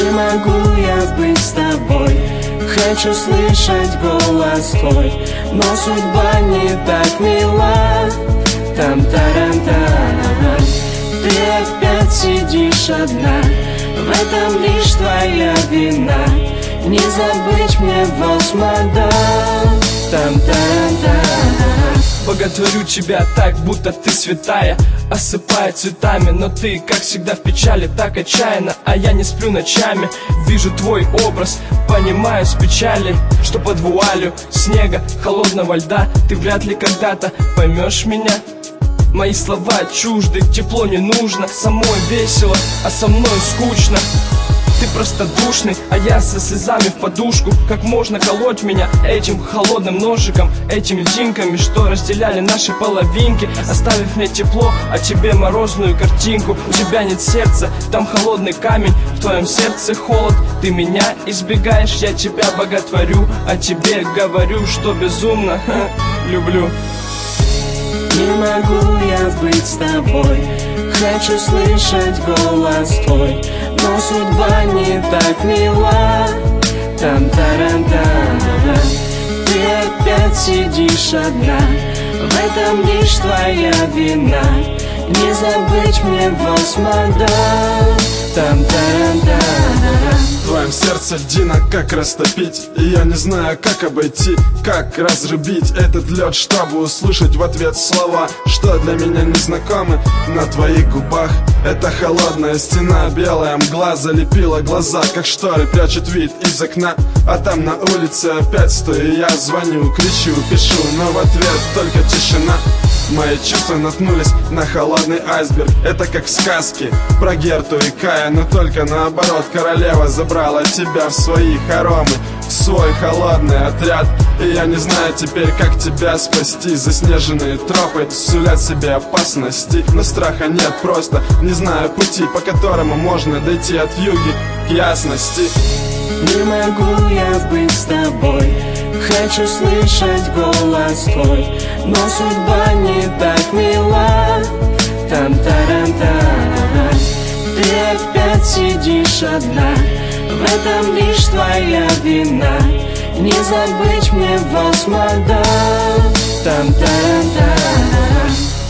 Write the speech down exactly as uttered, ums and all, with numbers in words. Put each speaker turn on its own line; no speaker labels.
Не могу я быть с тобой, хочу слышать голос твой, но судьба не так мила. Там-тарам-тарам. Ты опять сидишь одна, в этом лишь твоя вина. Не забыть мне Волсмода. Там-тарам-тарам.
Боготворю тебя так, будто ты святая, осыпая цветами, но ты, как всегда, в печали так отчаянно. А я не сплю ночами, вижу твой образ, понимаю с печали, что под вуалью снега, холодного льда ты вряд ли когда-то поймешь меня. Мои слова чужды, тепло не нужно, самой весело, а со мной скучно. Ты простодушный, а я со слезами в подушку. Как можно колоть меня этим холодным ножиком, этими льдинками, что разделяли наши половинки, оставив мне тепло, а тебе морозную картинку. У тебя нет сердца, там холодный камень, в твоем сердце холод. Ты меня избегаешь, я тебя боготворю, а тебе говорю, что безумно люблю.
Не могу я быть с тобой, хочу слышать голос твой, но судьба не так мила. Там-тарам-тарам. Ты опять сидишь одна, в этом лишь твоя вина. Не забыть мне Волсмода. Там-тарам-тарам.
В твоем сердце льдина, как растопить, и я не знаю, как обойти, как разрубить этот лед, чтобы услышать в ответ слова, что для меня незнакомы. На твоих губах эта холодная стена, белая мгла залепила глаза, как шторы прячут вид из окна. А там на улице опять стою, я звоню, кричу, пишу, но в ответ только тишина. Мои чувства наткнулись на холодный айсберг. Это как в сказке про Герту и Кая, но только наоборот. Королева забрала тебя в свои хоромы, в свой холодный отряд. И я не знаю теперь, как тебя спасти. Заснеженные тропы сулят себе опасности, но страха нет, просто не знаю пути, по которому можно дойти от вьюги к ясности.
Не могу я быть с тобой, хочу слышать голос твой, но судьба не так мила. Там-тарам-тарам. Ты опять сидишь одна, в этом лишь твоя вина. Не забыть мне Волсмода. Там-тарам-тарам.